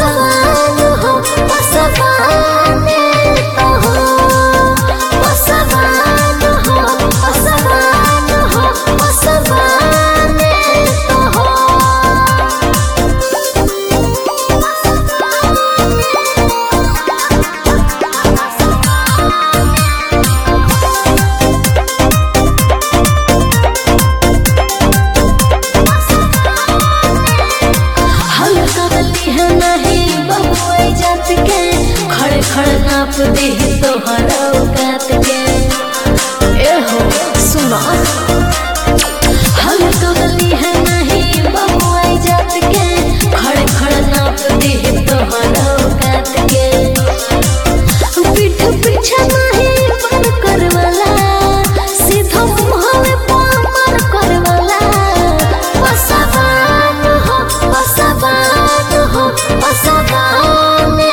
पसवान हो पसवाने तो हो पसवान हो पसवान हो पसवाने तो हो। खड़े खड़े नाप दे तोहरा औकात के ए हो सुना हम कबली है नहीं बबुआई जात के खड़े खड़े नाप दे तोहरा औकात के पीठ पीछे नहीं पर करवाला सीधा मुंह पर करवाला पसवान हो पसवान हो पसवान